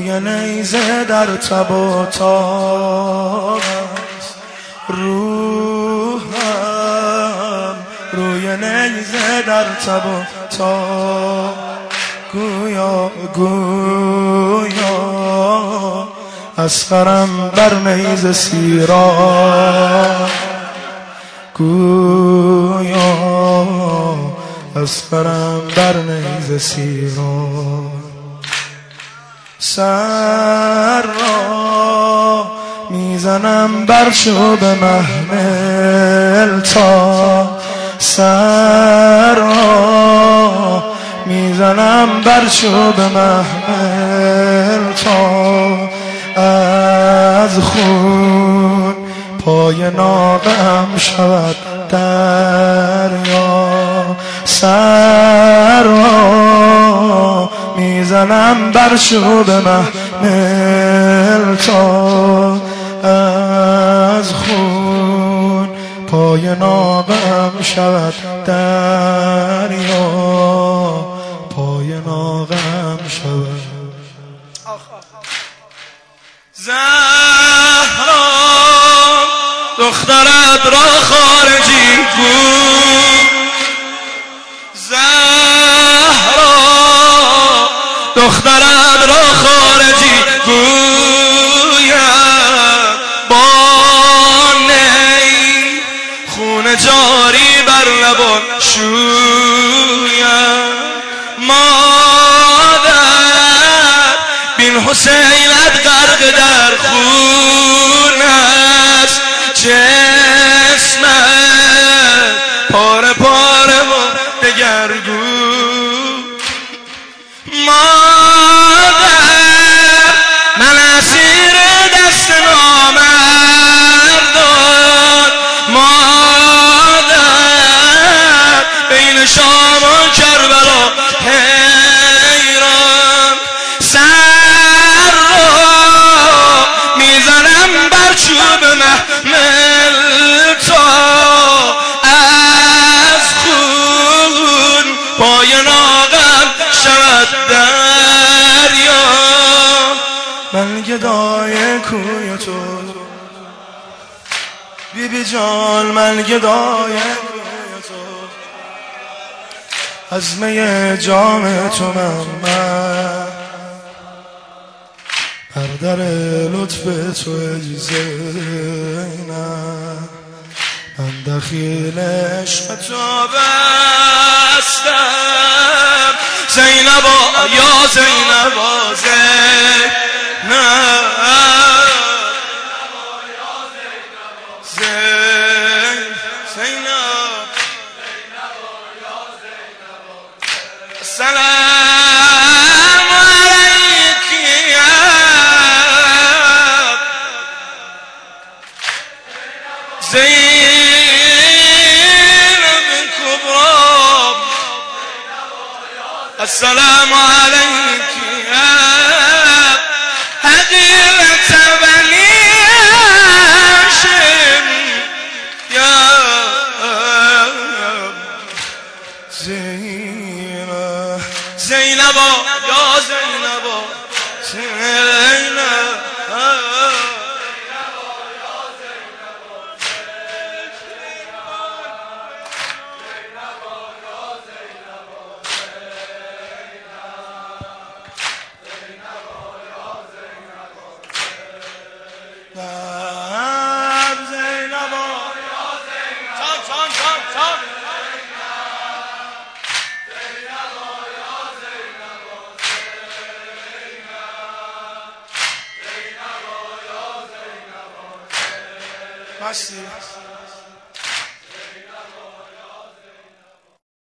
روی نیزه در تب و تاب است، روحم روی نیزه در تب و تاب. گویا گویا اسقرم بر نیزه سیراب، گویا اسقرم بر نیزه سیراب. سر را میزنم بر چوب محمل تا، سر را میزنم بر چوب محمل تا از خون پای ناقم شود دریا. سر را میزنم بر چوب محمل تا از خون پای ناقم شود دریا، پای ناقم شود. زهرا دخترت را خارجی گو، زهرا دخترت را خارجی گوید با نی خون جاری بر لبان شوید. مادر بین حسینت غرق در خون است، جسمت پاره پاره و دگرگون. مادر من اسیر دست نامردان، مادر بین شام و کربلا حیران. سر را میزنم بر چوب محمل تا از خون پای ناقم شود دریا. من گدای کوی تو بی بی جان، من گدای کوی تو، از می جام تو من بر در لطف تو زینم، من دخیل عشق تو بستم. زینبا یا زینبا زینب، سلام علیکی یا زینب کبرا، السلام علیکی یا حقیقت بنی هاشم یا زینبا یا زینبا زینب. Merci.